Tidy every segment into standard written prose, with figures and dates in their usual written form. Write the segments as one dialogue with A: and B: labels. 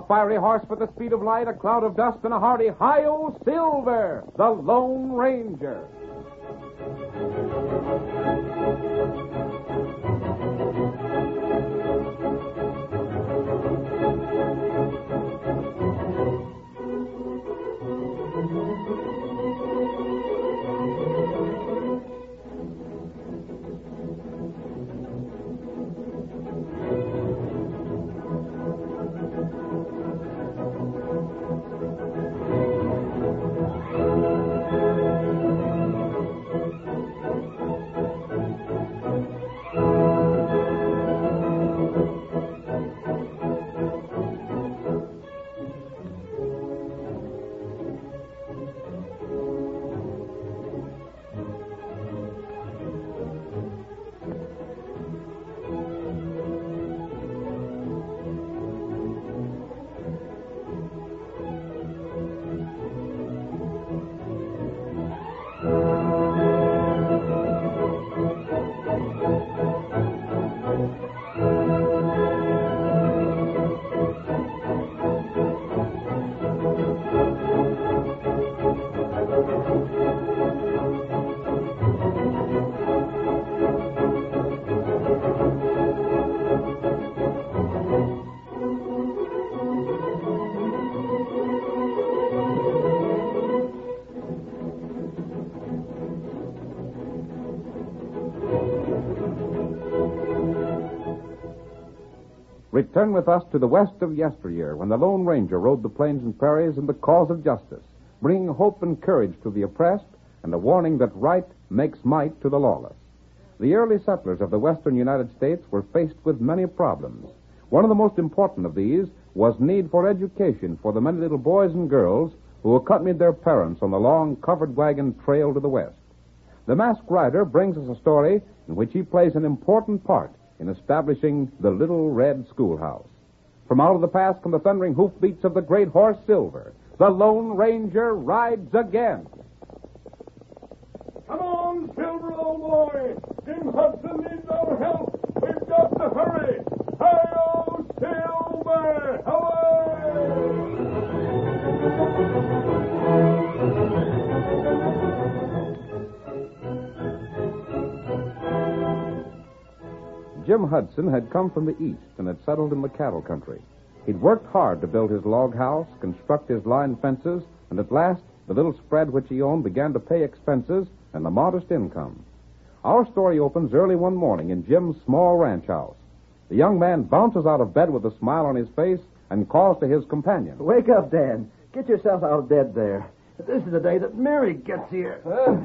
A: fiery horse with the speed of light, a cloud of dust, and a hearty Hi-Yo Silver, the Lone Ranger. Return with us to the west of yesteryear, when the Lone Ranger rode the plains and prairies in the cause of justice, bringing hope and courage to the oppressed and a warning that right makes might to the lawless. The early settlers of the western United States were faced with many problems. One of the most important of these was need for education for the many little boys and girls who accompanied their parents on the long covered wagon trail to the west. The Masked Rider brings us a story in which he plays an important part in establishing the Little Red Schoolhouse. From out of the past come the thundering hoofbeats of the great horse Silver. The Lone Ranger rides again.
B: Come on, Silver, old boy. Jim Hudson needs our help. We've got to hurry. Hi-yo, Silver!
A: Jim Hudson had come from the east and had settled in the cattle country. He'd worked hard to build his log house, construct his line fences, and at last the little spread which he owned began to pay expenses and a modest income. Our story opens early one morning in Jim's small ranch house. The young man bounces out of bed with a smile on his face and calls to his companion.
C: Wake up, Dan. Get yourself out of bed there. This is the day that Mary gets here.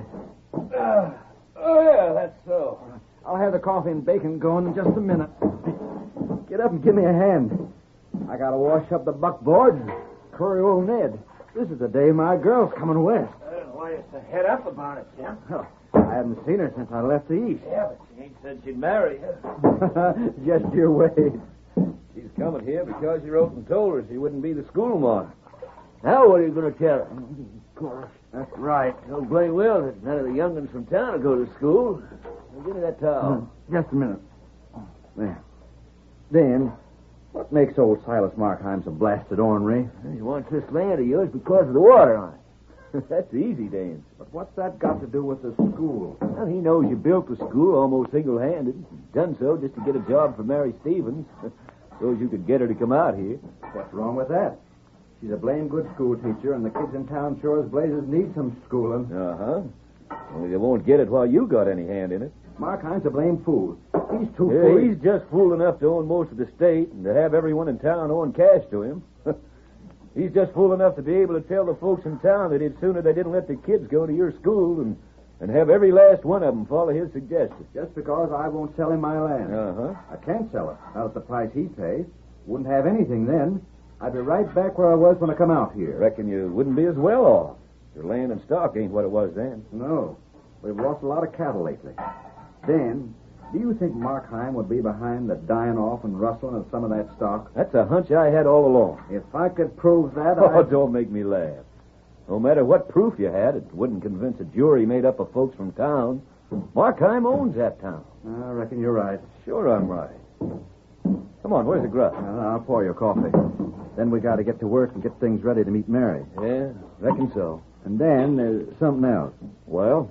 D: Oh, yeah, that's so.
C: I'll have the coffee and bacon going in just a minute. Get up and give me a hand. I gotta wash up the buckboard and curry old Ned. This is the day my girl's coming west.
D: I don't know why you're so head up about it, Jim.
C: Oh, I haven't seen her since I left the east.
D: Yeah, but she ain't said she'd marry you.
C: Just your way.
D: She's coming here because you wrote and told her she wouldn't be the schoolmarm. Now what are you going to tell her?
C: Of course. That's right.
D: Don't blame Will that none of the young'uns from town will go to school. Now, give me that towel.
C: Just a minute. There. Dan, what makes old Silas Markheim so blasted ornery?
D: He wants this land of yours because of the water on it. That's easy, Dan.
C: But what's that got to do with the school?
D: Well, he knows you built the school almost single-handed. You've done so just to get a job for Mary Stevens, so as you could get her to come out here.
C: What's wrong with that? She's a blame good school teacher, and the kids in town sure as blazes need some schooling.
D: Uh-huh. Only they won't get it while you got any hand in it.
C: Markheim's a blame fool. He's too foolish.
D: He's just fool enough to own most of the state and to have everyone in town own cash to him. He's just fool enough to be able to tell the folks in town that it's sooner they didn't let the kids go to your school and have every last one of them follow his suggestions.
C: Just because I won't sell him my land.
D: Uh-huh.
C: I can't sell it. Not at the price he pays. Wouldn't have anything then. I'd be right back where I was when I come out here.
D: Reckon you wouldn't be as well off. Your land and stock ain't what it was then.
C: No. We've lost a lot of cattle lately. Dan, do you think Markheim would be behind the dying off and rustling of some of that stock?
D: That's a hunch I had all along.
C: If I could prove that,
D: Oh, don't make me laugh. No matter what proof you had, it wouldn't convince a jury made up of folks from town. Markheim owns that town.
C: I reckon you're right.
D: Sure I'm right. Come on, where's the grub?
C: I'll pour you coffee. Then we got to get to work and get things ready to meet Mary.
D: Yeah, reckon so.
C: And then there's something else.
D: Well?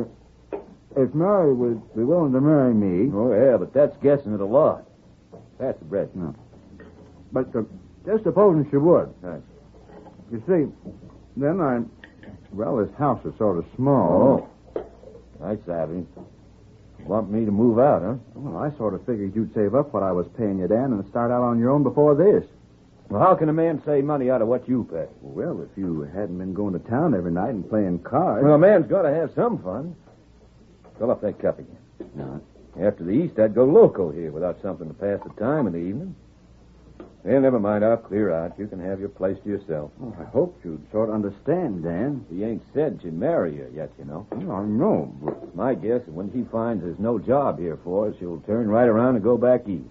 C: If Mary would be willing to marry me...
D: Oh, yeah, but that's guessing it a lot. Pass the bread.
C: No. But just supposing she would.
D: Thanks.
C: You see, then well, this house is sort of small.
D: Oh. I savvy. Want me to move out, huh?
C: Well, I sort of figured you'd save up what I was paying you, Dan, and start out on your own before this.
D: Well, how can a man save money out of what you pay?
C: Well, if you hadn't been going to town every night and playing cards...
D: Well, a man's got to have some fun. Fill up that cup again.
C: No.
D: After the East, I'd go loco here without something to pass the time in the evening. Well, never mind. I'll clear out. You can have your place to yourself.
C: Oh, I hoped you'd sort of understand, Dan.
D: He ain't said she'd marry you yet, you know.
C: Well, I know, but...
D: My guess is when she finds there's no job here for her, she'll turn right around and go back East.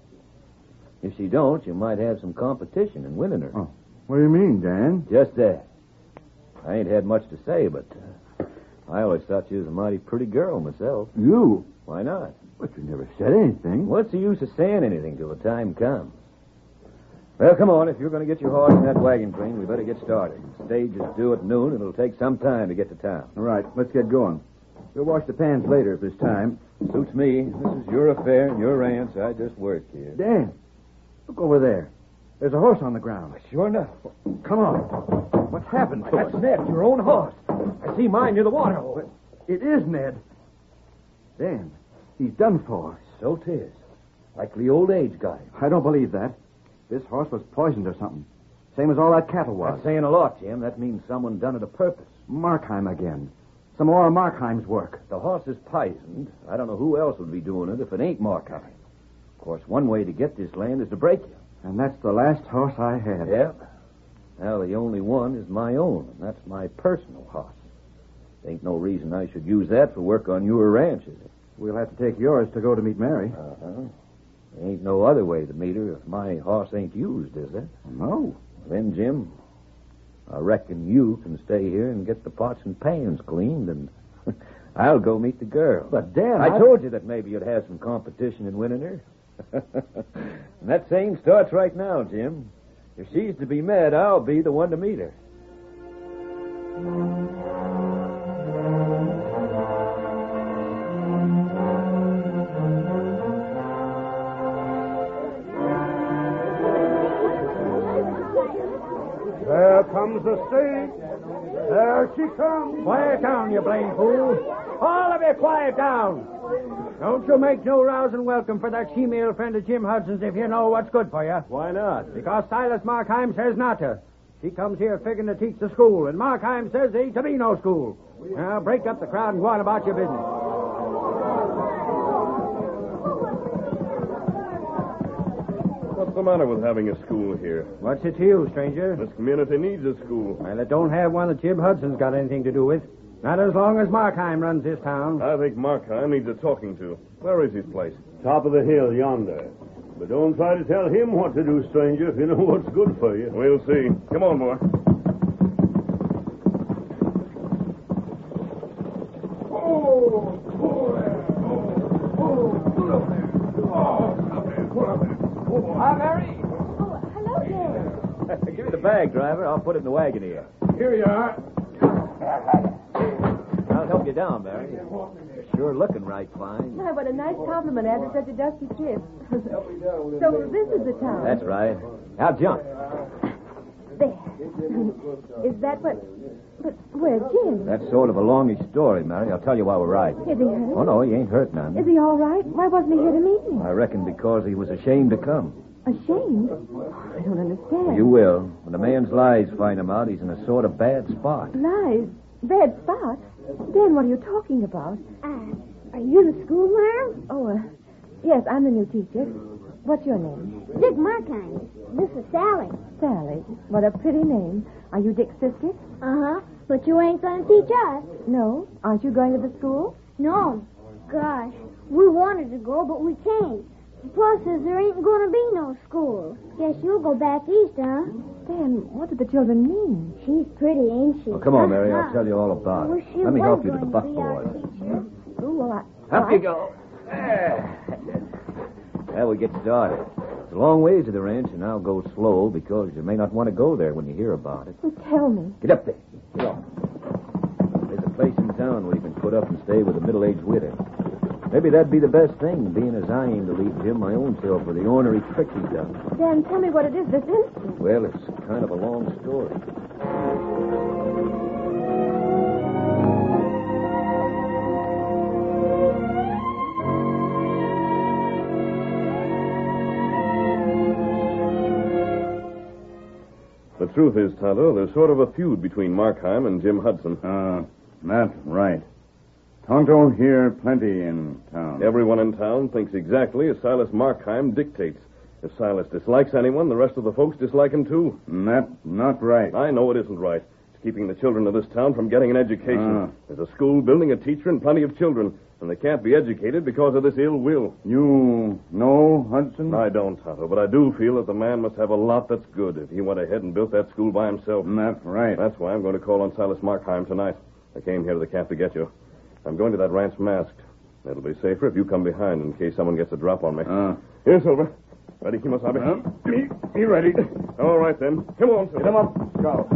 D: If she don't, you might have some competition in winning her.
C: Oh, what do you mean, Dan?
D: Just that. I ain't had much to say, but I always thought you was a mighty pretty girl myself.
C: You?
D: Why not?
C: But you never said anything.
D: What's the use of saying anything till the time comes? Well, come on. If you're going to get your horse in that wagon train, we better get started. The stage is due at noon. It'll take some time to get to town.
C: All right, let's get going. We'll wash the pans later if there's time.
D: Suits me. This is your affair and your ranch. I just work here.
C: Dan, look over there. There's a horse on the ground.
D: Sure enough.
C: Come on. What's happened to
D: That's
C: us?
D: Ned, your own horse. I see mine near the water hole.
C: It is Ned. Dan, he's done for.
D: So 'tis. Likely old age got him.
C: I don't believe that. This horse was poisoned or something. Same as all that cattle was.
D: That's saying a lot, Jim. That means someone done it a purpose.
C: Markheim again. Some more of Markheim's work.
D: The horse is poisoned. I don't know who else would be doing it if it ain't Markheim. Of course, one way to get this land is to break you.
C: And that's the last horse I had.
D: Yep. Now, the only one is my own, and that's my personal horse. Ain't no reason I should use that for work on your ranch, is it?
C: We'll have to take yours to go to meet Mary.
D: Uh-huh. There ain't no other way to meet her if my horse ain't used, is there?
C: No.
D: Then, Jim, I reckon you can stay here and get the pots and pans cleaned, and I'll go meet the girl.
C: But, Dan,
D: I told you that maybe you'd have some competition in winning her. And that same starts right now, Jim. If she's to be met, I'll be the one to meet her.
B: There comes the stage. There she comes.
E: Quiet down, you blame fool. All of you quiet down. Don't you make no rousing welcome for that female friend of Jim Hudson's if you know what's good for you.
D: Why not?
E: Because Silas Markheim says not to. He comes here figuring to teach the school, and Markheim says there ain't to be no school. Now, break up the crowd and go on about your business.
B: What's the matter with having a school here?
E: What's it to you, stranger?
B: This community needs a school.
E: Well, it don't have one that Jim Hudson's got anything to do with. Not as long as Markheim runs this town.
B: I think Markheim needs a talking to. Where is his place?
F: Top of the hill yonder. But don't try to tell him what to do, stranger, if you know what's good for you.
B: We'll see. Come on, boy.
D: Give me the bag, driver. I'll put it in the wagon here.
B: Here you are.
D: I'll help you down, Mary. You're sure looking right fine.
G: Why, what a nice compliment after such a dusty trip. So this is the town.
D: That's right. Now jump.
G: There. Is that what... But where's Jim?
D: That's sort of a longish story, Mary. I'll tell you while we're riding.
G: Is he hurt?
D: Oh, no, he ain't hurt none.
G: Is he all right? Why wasn't he here to meet me?
D: I reckon because he was ashamed to come.
G: Ashamed? I don't understand.
D: You will. When a man's lies find him out, he's in a sort of bad spot.
G: Lies? Bad spot? Dan, what are you talking about?
H: Are you the schoolmarm?
G: Oh, yes, I'm the new teacher. What's your name?
H: Dick Markheim. This is Sally.
G: Sally. What a pretty name. Are you Dick's sister?
H: Uh-huh. But you ain't going to teach us.
G: No. Aren't you going to the school?
H: No. Gosh, we wanted to go, but we can't. Plus, there ain't going to be no school. Guess you'll go back east, huh?
G: Dan, what do the children mean?
H: She's pretty, ain't she?
D: Oh, come on, Mary. I'll tell you all about
H: Well,
D: it.
H: she
D: Let me
H: was
D: help you to the
H: going be our
D: buckboard.
H: teacher.
G: Oh, well,
D: Up you go. There. Now we get started. It's a long ways to the ranch, and I'll go slow because you may not want to go there when you hear about it.
G: Well, tell me.
D: Get up there. Get up. There's a place in town where you can put up and stay with a middle-aged widow. Maybe that'd be the best thing, being as I aim to leave Jim my own self for the ornery trick he done.
G: Dan, tell me what it is this instant.
D: Well, it's kind of a long story.
F: The truth is, Tonto, there's sort of a feud between Markheim and Jim Hudson.
I: That's right. Tonto here plenty in town.
F: Everyone in town thinks exactly as Silas Markheim dictates. If Silas dislikes anyone, the rest of the folks dislike him, too.
I: That's not right.
F: I know it isn't right. It's keeping the children of this town from getting an education. There's a school building, a teacher, and plenty of children. And they can't be educated because of this ill will.
I: You know Hudson?
F: I don't, Tonto, but I do feel that the man must have a lot that's good if he went ahead and built that school by himself.
I: That's right.
F: That's why I'm going to call on Silas Markheim tonight. I came here to the camp to get you. I'm going to that ranch masked. It'll be safer if you come behind in case someone gets a drop on me. Here, Silver. Ready, Kimosabe?
I: Be ready.
F: All right, then. Come on, Silver.
I: Get him up, Scout.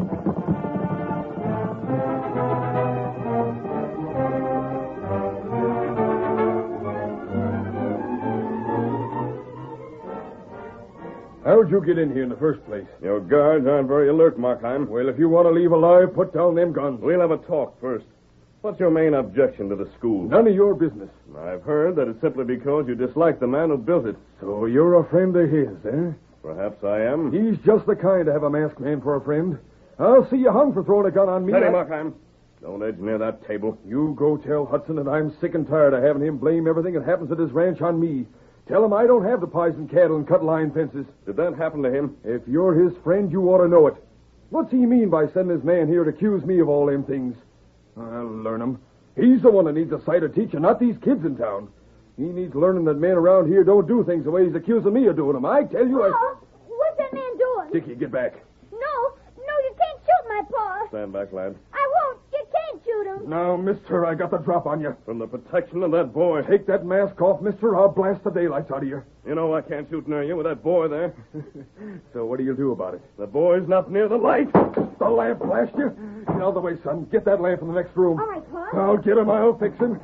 B: How'd you get in here in the first place?
F: Your guards aren't very alert, Markheim.
B: Well, if you want to leave alive, put down them guns.
F: We'll have a talk first. What's your main objection to the school?
B: None of your business.
F: I've heard that it's simply because you dislike the man who built it.
B: So you're a friend of his, eh?
F: Perhaps I am.
B: He's just the kind to have a masked man for a friend. I'll see you hung for throwing a gun on me.
F: Steady, Markheim. Don't edge near that table.
B: You go tell Hudson that I'm sick and tired of having him blame everything that happens at his ranch on me. Tell him I don't have the poison cattle and cut line fences.
F: Did that happen to him?
B: If you're his friend, you ought to know it. What's he mean by sending his man here to accuse me of all them things? I'll learn him. He's the one that needs a sight of teaching, not these kids in town. He needs learning that men around here don't do things the way he's accusing me of doing them. I tell you,
H: What's that man doing?
B: Dickie, get back.
H: No, you can't shoot my paw.
F: Stand back, lad.
H: I won't. You can't shoot him.
B: Now, mister, I got the drop on you.
F: From the protection of that boy.
B: Take that mask off, mister. I'll blast the daylights out of you.
F: You know I can't shoot near you with that boy there.
B: So what do you do about it?
F: The boy's not near the light.
B: The lamp blast you? Get out of the way, son. Get that lamp in the next room.
H: All right, Pa.
B: I'll get him. I'll fix him.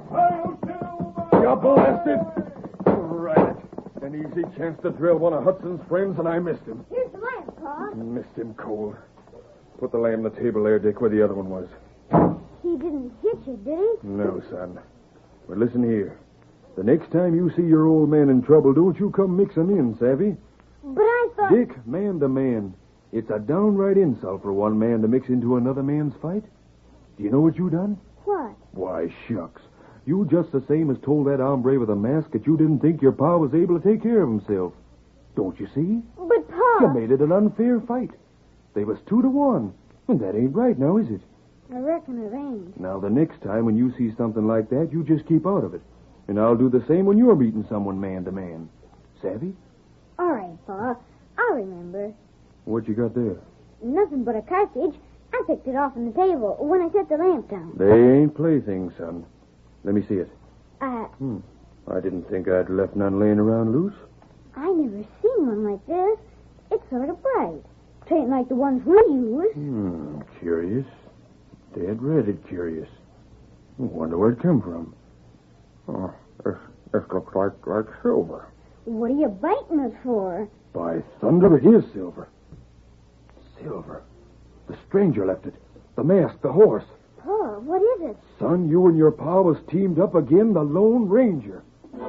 B: You blasted. Right. An easy chance to drill one of Hudson's friends, and I missed him.
H: Here's the lamp, Pa.
B: Missed him cold. Put the lamp on the table there, Dick, where the other one was.
H: He didn't hit you, did he?
B: No, son. But listen here. The next time you see your old man in trouble, don't you come mixing in, savvy?
H: But I thought...
B: Dick, man to man, it's a downright insult for one man to mix into another man's fight. Do you know what you done?
H: What?
B: Why, shucks. You just the same as told that hombre with a mask that you didn't think your pa was able to take care of himself. Don't you see?
H: But, Pa...
B: You made it an unfair fight. They was 2-1. And that ain't right now, is it?
H: I reckon it ain't.
B: Now, the next time when you see something like that, you just keep out of it. And I'll do the same when you're meeting someone man to man. Savvy?
H: All right, Pa. I'll remember.
B: What you got there?
H: Nothing but a cartridge. I picked it off on the table when I set the lamp down.
B: They ain't playthings, son. Let me see it. I didn't think I'd left none laying around loose.
H: I never seen one like this. It's sort of bright. It ain't like the ones we use.
B: Curious. Dead redded curious. Wonder where it come from. Oh, this looks like silver.
H: What are you biting us for?
B: By thunder, it is silver. Silver. The stranger left it. The mask, the horse.
H: Pa, what is it?
B: Son, you and your pa was teamed up again, the Lone Ranger.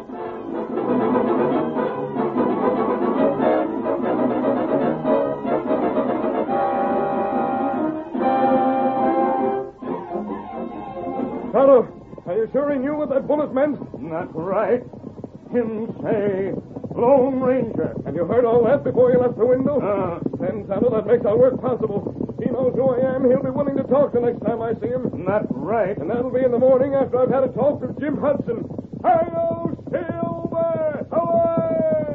F: Tonto, are you sure he knew what that bullet meant?
B: That's right. Him say, Lone Ranger.
F: And you heard all that before you left the window? Then, Tonto, that makes our work possible. He knows who I am. He'll be willing to talk the next time I see him.
B: That's right.
F: And that'll be in the morning after I've had a talk with Jim Hudson. Hi-yo, Silver! Away!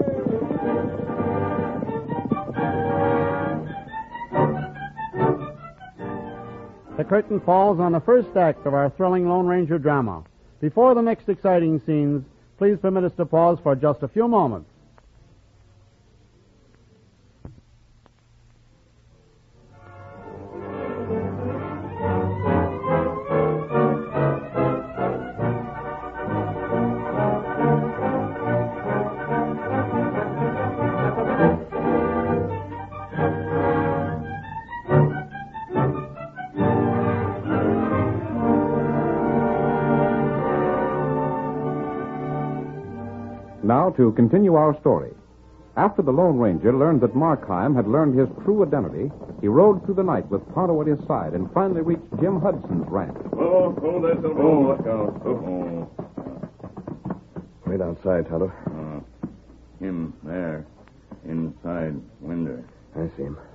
E: The curtain falls on the first act of our thrilling Lone Ranger drama. Before the next exciting scenes, please permit us to pause for just a few moments.
A: Now, to continue our story. After the Lone Ranger learned that Markheim had learned his true identity, he rode through the night with Tonto at his side and finally reached Jim Hudson's ranch.
F: There's the road. Look out. Wait outside, Tonto.
I: Him there, inside window.
F: I see him.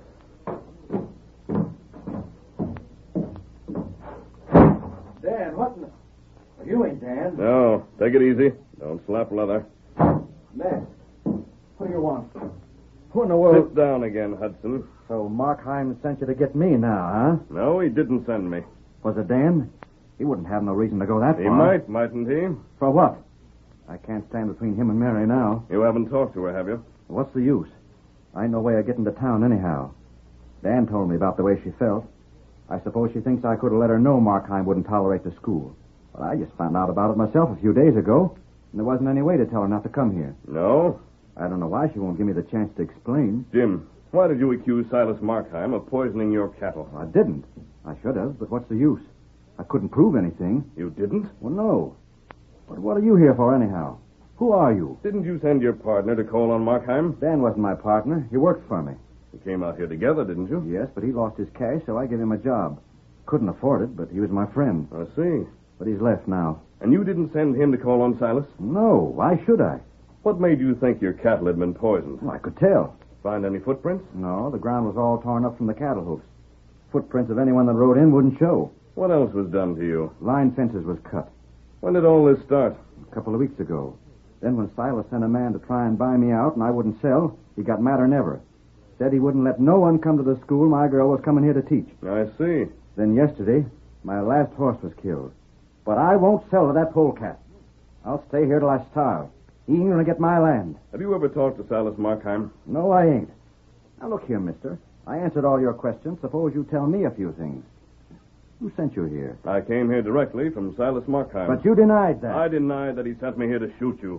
C: Dan, what in the... Well, you ain't Dan.
F: No, take it easy. Don't slap leather.
C: Dan, what do you want? Who in the world...
F: Sit down again, Hudson.
C: So Markheim sent you to get me now, huh?
F: No, he didn't send me.
C: Was it Dan? He wouldn't have no reason to go that
F: He
C: far.
F: mightn't he?
C: For what? I can't stand between him and Mary now.
F: You haven't talked to her, have you?
C: What's the use? I ain't no way of getting to town anyhow. Dan told me about the way she felt. I suppose she thinks I could have let her know Markheim wouldn't tolerate the school. But I just found out about it myself a few days ago, and there wasn't any way to tell her not to come here.
F: No?
C: I don't know why she won't give me the chance to explain.
F: Jim, why did you accuse Silas Markheim of poisoning your cattle?
C: I didn't. I should have, but what's the use? I couldn't prove anything.
F: You didn't?
C: Well, no. But what are you here for, anyhow? Who are you?
F: Didn't you send your partner to call on Markheim?
C: Dan wasn't my partner. He worked for me.
F: You came out here together, didn't you?
C: Yes, but he lost his cash, so I gave him a job. Couldn't afford it, but he was my friend.
F: I see.
C: But he's left now.
F: And you didn't send him to call on Silas?
C: No, why should I?
F: What made you think your cattle had been poisoned?
C: Well, I could tell.
F: Find any footprints?
C: No, the ground was all torn up from the cattle hoofs. Footprints of anyone that rode in wouldn't show.
F: What else was done to you?
C: Line fences was cut.
F: When did all this start?
C: A couple of weeks ago. Then when Silas sent a man to try and buy me out and I wouldn't sell, he got madder than ever. Said he wouldn't let no one come to the school my girl was coming here to teach.
F: I see.
C: Then yesterday, my last horse was killed. But I won't sell to that polecat. I'll stay here till I starve. He ain't gonna get my land.
F: Have you ever talked to Silas Markheim?
C: No, I ain't. Now, look here, mister. I answered all your questions. Suppose you tell me a few things. Who sent you here?
F: I came here directly from Silas Markheim.
C: But you denied that.
F: I denied that he sent me here to shoot you.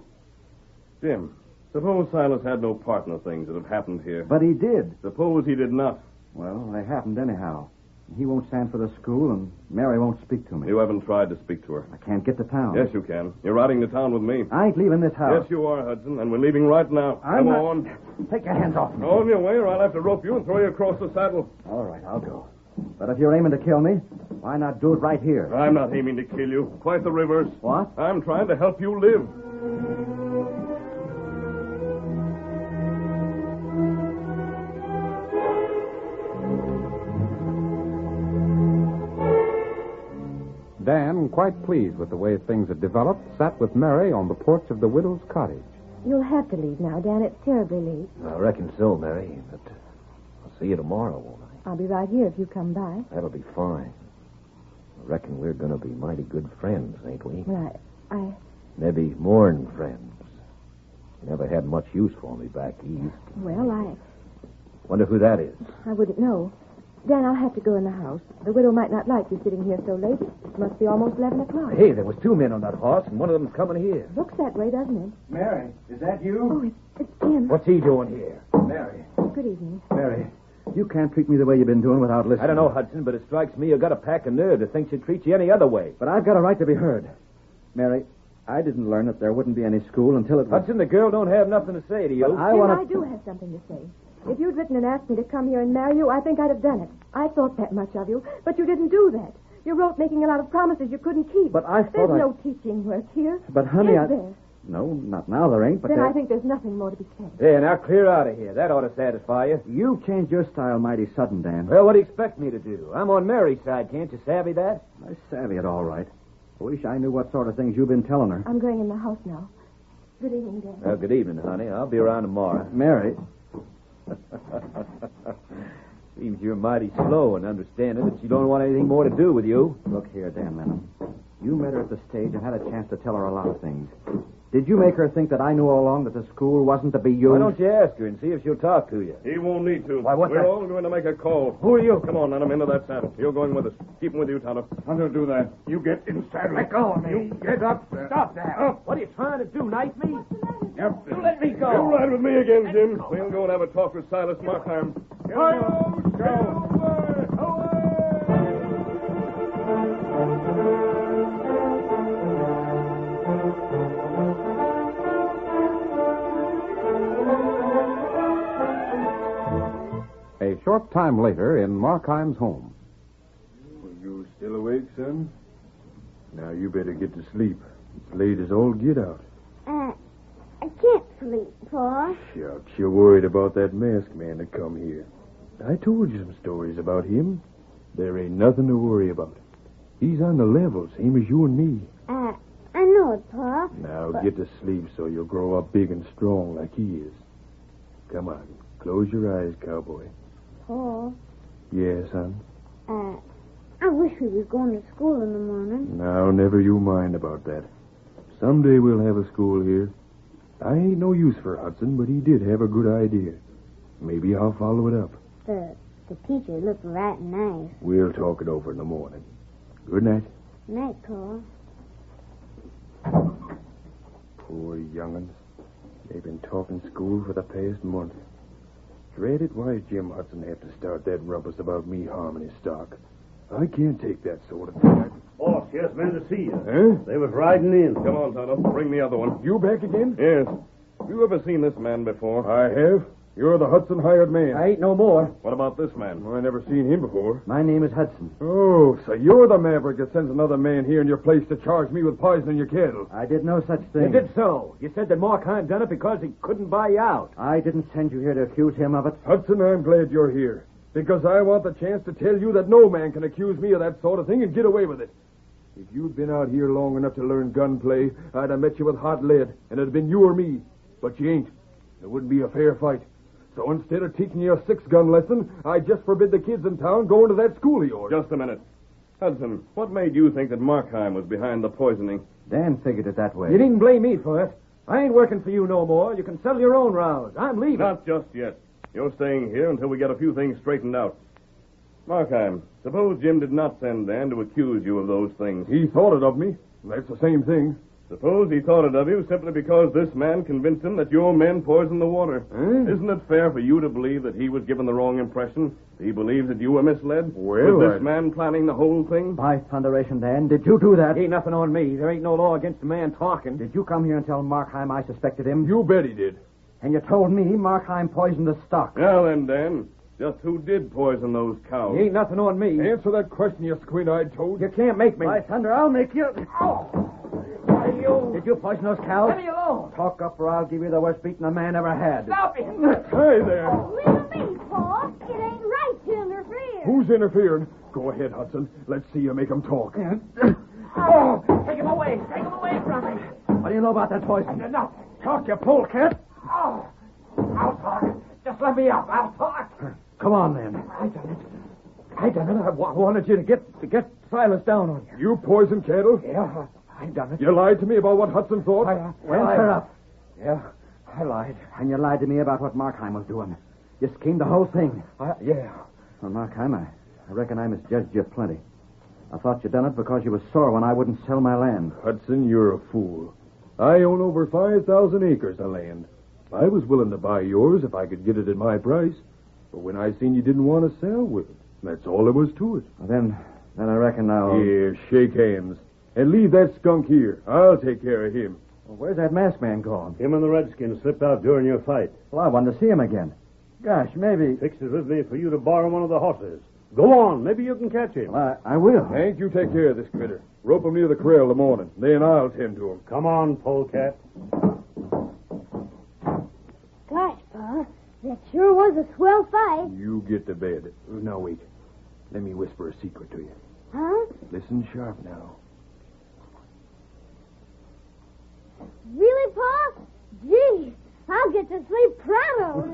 F: Jim, suppose Silas had no part in the things that have happened here.
C: But he did.
F: Suppose he did not.
C: Well, they happened anyhow. He won't stand for the school, and Mary won't speak to me.
F: You haven't tried to speak to her.
C: I can't get to town.
F: Yes, you can. You're riding to town with me.
C: I ain't leaving this house.
F: Yes, you are, Hudson, and we're leaving right now.
C: I'm
F: Come
C: not...
F: on.
C: Take your hands off me.
F: On your way, or I'll have to rope you and throw you across the saddle.
C: All right, I'll go. But if you're aiming to kill me, why not do it right here?
F: I'm not aiming to kill you. Quite the reverse.
C: What?
F: I'm trying to help you live.
A: Dan, quite pleased with the way things had developed, sat with Mary on the porch of the widow's cottage.
G: You'll have to leave now, Dan. It's terribly late.
D: I reckon so, Mary. But I'll see you tomorrow, won't I?
G: I'll be right here if you come by.
D: That'll be fine. I reckon we're going to be mighty good friends, ain't we?
G: Well, I...
D: Maybe more'n friends. You never had much use for me back east.
G: Well,
D: Wonder who that is.
G: I wouldn't know. Dan, I'll have to go in the house. The widow might not like you sitting here so late. It must be almost 11 o'clock.
D: Hey, there was 2 men on that horse, and one of them's coming here.
G: Looks that way, doesn't it?
C: Mary, is that you?
G: Oh, it's Jim.
D: What's he doing here?
C: Mary.
G: Good evening.
C: Mary, you can't treat me the way you've been doing without listening.
D: I don't know, Hudson, but it strikes me you got a pack of nerve to think she'd treat you any other way.
C: But I've got a right to be heard. Mary, I didn't learn that there wouldn't be any school until it was...
D: Hudson, the girl don't have nothing to say to you.
C: But I
G: Jim,
C: want
G: I do have something to say. If you'd written and asked me to come here and marry you, I think I'd have done it. I thought that much of you, but you didn't do that. You wrote making a lot of promises you couldn't keep.
C: But I thought
G: There's no teaching work here.
C: But, honey,
G: Is there?
C: No, not now there ain't, but
G: Then I think there's nothing more to be said.
D: There, now clear out of here. That ought to satisfy you.
C: You've changed your style mighty sudden, Dan.
D: Well, what do you expect me to do? I'm on Mary's side, can't you savvy that?
C: I savvy it all right. I wish I knew what sort of things you've been telling her.
G: I'm going in the house now. Good evening, Dan.
D: Well, good evening, honey. I'll be around tomorrow.
C: Mary,
D: Seems you're mighty slow in understanding that she don't want anything more to do with you.
C: look here, Dan Lennon. You met her at the stage and had a chance to tell her a lot of things. Did you make her think that I knew all along that the school wasn't to be used?
D: Why don't you ask her and see if she'll talk to you?
F: He won't need to.
D: Why, what
F: We're
D: the-
F: all going to make a call.
D: Who are you?
F: Come on, let him into that saddle. You're going with us. Keep him with you, Tonto.
I: Tonto, do that. You get in saddle.
E: Let go of me.
I: You get up.
E: Stop that.
I: Up.
D: What are you trying to do, knife me?
I: Yep.
D: Let me
F: You
D: go.
F: ride with me again, Jim. We'll go and have a talk with Silas Markheim.
I: Go.
A: short time later in Markheim's home.
B: Are you still awake, son? Now you better get to sleep. It's late as all get out.
H: I can't sleep, Pa.
B: Shucks, you're worried about that masked man that come here. I told you some stories about him. There ain't nothing to worry about. He's on the level, same as you and me.
H: I know it, Pa.
B: Now get to sleep so you'll grow up big and strong like he is. Come on, close your eyes, cowboy.
H: Pa,
B: Yes, son?
H: I wish we was going to school in the morning.
B: Now, never you mind about that. Someday we'll have a school here. I ain't no use for Hudson, but he did have a good idea. Maybe I'll follow it up.
H: The teacher looked right nice.
B: We'll talk it over in the morning. Good night.
H: Night, Pa.
B: Poor young'uns. They've been talking school for the past month. Dread it, why does Jim Hudson have to start that rumpus about me harming his stock? I can't take that sort of thing.
J: Boss, yes, man, to see you.
B: Huh?
J: They was riding in.
F: Come on, Tonto. Bring the other one.
B: You back again?
F: Yes. You ever seen this man before?
B: I have. You're the Hudson hired man.
E: I ain't no more.
F: What about this man?
B: I never seen him before.
C: My name is Hudson.
B: Oh, so you're the maverick that sends another man here in your place to charge me with poisoning your cattle.
C: I did no such
E: You
C: thing.
E: did so. You said that Markheim done it because he couldn't buy you out.
C: I didn't send you here to accuse him of it.
B: Hudson, I'm glad you're here. Because I want the chance to tell you that no man can accuse me of that sort of thing and get away with it. If you'd been out here long enough to learn gunplay, I'd have met you with hot lead, and it'd been you or me. But you ain't. It wouldn't be a fair fight. So instead of teaching you a 6-gun lesson, I just forbid the kids in town going to that school of yours.
F: Just a minute. Hudson, what made you think that Markheim was behind the poisoning?
C: Dan figured it that way.
E: You needn't blame me for it. I ain't working for you no more. You can settle your own rows. I'm leaving.
F: Not just yet. You're staying here until we get a few things straightened out. Markheim, suppose Jim did not send Dan to accuse you of those things.
B: He thought it of me. That's the same thing.
F: Suppose he thought it of you simply because this man convinced him that your men poisoned the water. Isn't it fair for you to believe that he was given the wrong impression? He believes that you were misled?
B: Well,
F: Was this man planning the whole thing?
C: By thunderation, Dan, did you do that?
E: Ain't nothing on me. There ain't no law against a man talking.
C: Did you come here and tell Markheim I suspected him?
B: You bet he did.
C: And you told me Markheim poisoned the stock.
F: Now then, Dan, just who did poison those cows?
E: Ain't nothing on me.
B: Answer that question, you squint-eyed toad.
E: You can't make me.
C: By thunder, I'll make you. Did you poison those cows?
E: Leave me alone.
C: Talk up or I'll give you the worst beating a man ever had.
E: Stop him.
B: Hey there.
H: Leave me, Pa. It ain't right to interfere.
B: Who's interfering? Go ahead, Hudson. Let's see you make him talk.
E: Oh, take him away. Take him away from me.
C: What do you know about that poison?
E: Enough. Talk, you polecat. Oh, I'll talk. Just let me up. I'll talk.
C: Come on, then.
E: I done it. I wanted you to get Silas down on you.
B: You poisoned cattle?
E: Yeah, I done it.
B: You lied to me about what Hudson thought?
C: Answer up.
E: Yeah, I lied.
C: And you lied to me about what Markheim was doing. You schemed the whole thing.
E: Yeah.
C: Well, Markheim, I reckon I misjudged you plenty. I thought you done it because you was sore when I wouldn't sell my land.
B: Hudson, you're a fool. I own over 5,000 acres of land. I was willing to buy yours if I could get it at my price. But when I seen you didn't want to sell, well, that's all there was to it.
C: Well, then I reckon I'll...
B: Here, shake hands. And leave that skunk here. I'll take care of him.
C: Well, where's that masked man gone?
J: Him and the Redskins slipped out during your fight.
C: Well, I wanted to see him again. Gosh, maybe...
J: Fixed it with me for you to borrow one of the horses. Go on. Maybe you can catch him.
C: Well, I will.
B: Hank, you take care of this critter. Rope him near the corral in the morning. Then I'll tend to him.
J: Come on, polecat.
H: Gosh, Pa, that sure was a swell fight.
B: You get to bed. Now, wait. Let me whisper a secret to you.
H: Huh?
B: Listen sharp now.
H: Really, Pa? Gee, I'll get to sleep pronto.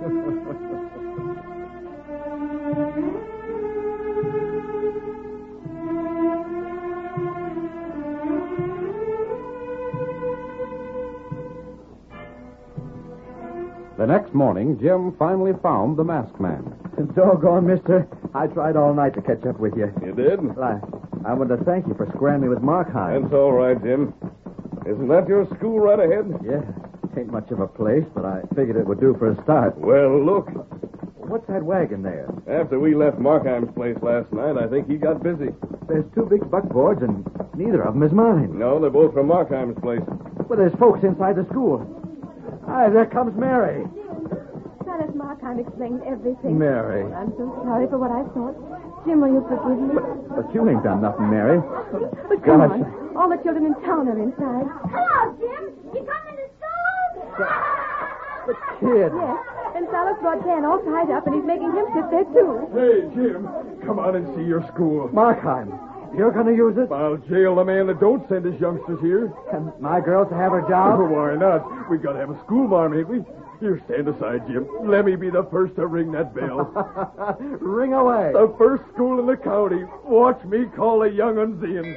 A: The next morning, Jim finally found the masked man.
C: Doggone, mister. I tried all night to catch up with you.
F: You did?
C: Well, I wanted to thank you for squaring me with Markheim.
F: That's all right, Jim. Isn't that your school right ahead?
C: Yeah, ain't much of a place, but I figured it would do for a start.
F: Well, look.
C: What's that wagon there?
F: After we left Markheim's place last night, I think he got busy.
C: There's 2 big buckboards, and neither of them is mine.
F: No, they're both from Markheim's place.
C: Well, there's folks inside the school. Hi, there comes Mary.
G: Got Silas Markheim explained everything.
C: Mary.
G: Oh, I'm so sorry for what I thought. Jim, will you forgive me?
C: But you ain't done nothing, Mary.
G: But come on. All the children in town are inside.
H: Hello, Jim. You coming to school?
C: The kid.
G: Yes. And Silas brought Dan all tied up, and he's making him sit there, too.
B: Hey, Jim, come on and see your school.
C: Markheim, you're going to use it?
B: I'll jail the man that don't send his youngsters here.
C: And my girls to have her job?
B: Why not? We got to have a school marm, ain't we? Here, stand aside, Jim. Let me be the first to ring that bell.
C: Ring away.
B: The first school in the county. Watch me call the young uns in.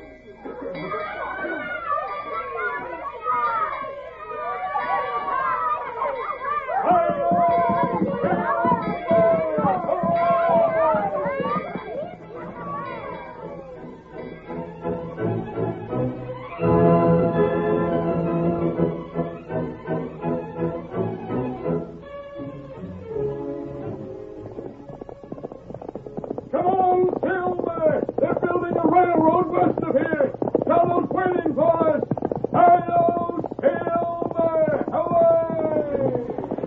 B: Come on, Silver! They're building a railroad west of here. Tell those waiting for us. Hi-yo, Silver! Away!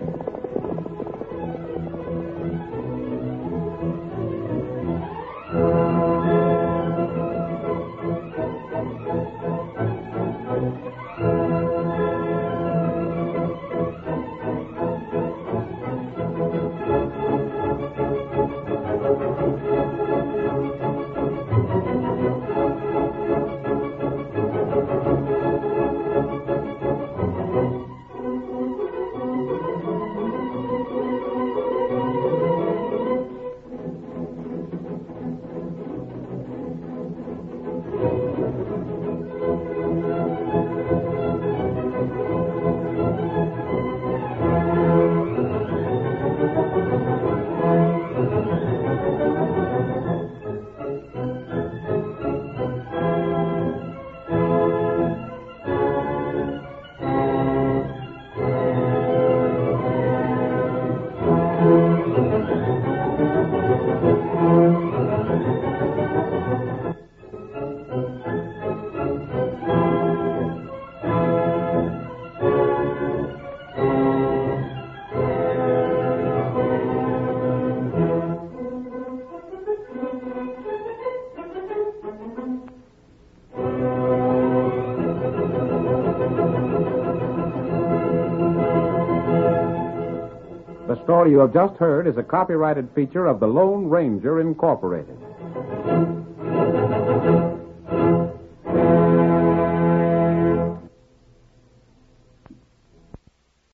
A: The story you have just heard is a copyrighted feature of the Lone Ranger Incorporated.